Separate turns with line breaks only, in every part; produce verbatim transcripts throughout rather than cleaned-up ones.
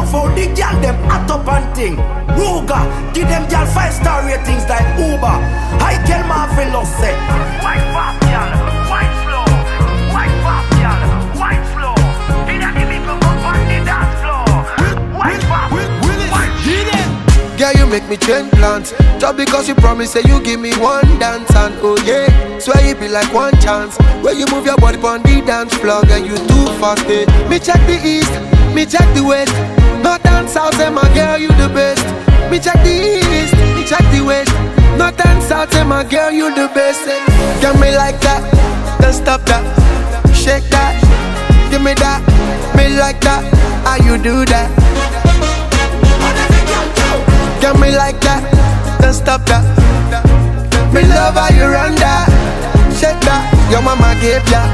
love how the girl them hot up and thing. Ruga, give them girl five star ratings like Uber. I tell my fellow say, white pop girl, white flow, white pop girl, white flow. Did I give me go up on the dance floor? White pop, white flow.
Girl, you make me change plans. Just because you promise say you give me one dance. And oh yeah, swear you be like one chance. Where you move your body on the dance floor. Girl, you too fast, eh. Me check the east, me check the west. North and south, say my girl, you the best. Me check the east, me check the west. North and south, say my girl, you the best, eh. Get me like that, don't stop that. Shake that, give me that. Me like that, how you do that? Get me like that, don't stop that. Me love how you run that. Shake that, your mama gave ya.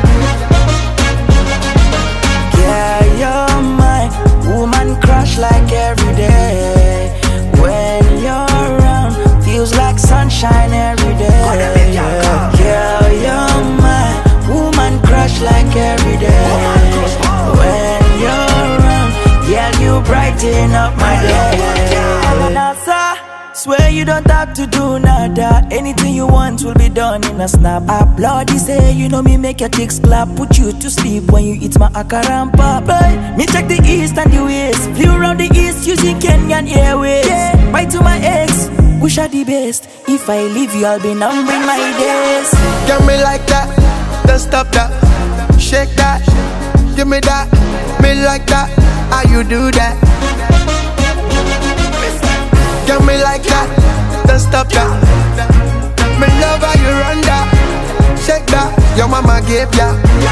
Yeah, you're my woman crush like every day. When you're around, feels like sunshine every day. Yeah, yeah, you're my woman crush like every day. When you're around, yeah, you brighten up my day. Swear you don't have to do nada. Anything you want will be done in a snap. Applaud you say you know me make your chicks clap. Put you to sleep when you eat my akarampa. Boy, me check the east and the west. Flew around the east using Kenyan Airways. Yeah, bye to my ex, wish her the best. If I leave you I'll be numbering my days.
Get me like that, don't stop that. Shake that, give me that. Me like that, how you do that? Get me like that, don't stop that. Me love how you run that. Shake that, your mama gave ya.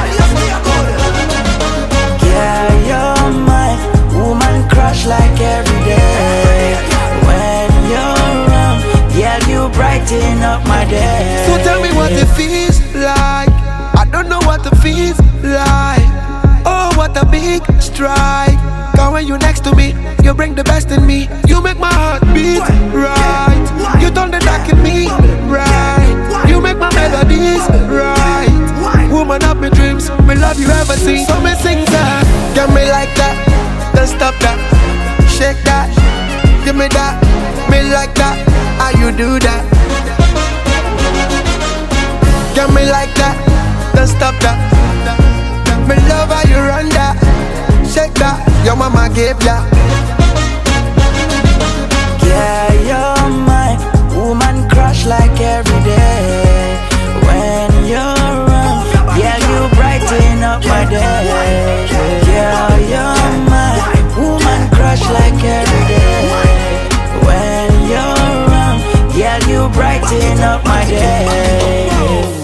Yeah, you're my woman crush like every day. When you're around, yeah, you brighten up my day.
So tell me what it feels like. I don't know what it feels like. Oh, what a big strike. Cause when you next to me, you bring the best in me. You make my heart beat right. You turn the dark in me right. You make my melodies right. Woman of my dreams, me love you ever seen. So me sing that. Get me like that, don't stop that. Shake that, give me that. Me like that, how you do that? Get me like that, don't stop that. Me love how you run that. Shake that, your mama gave ya.
Yeah, you're my woman crush like every day. When you're around, yeah, you brighten up my day. Yeah, you're my woman crush like every day. When you're around, yeah, you brighten up my day.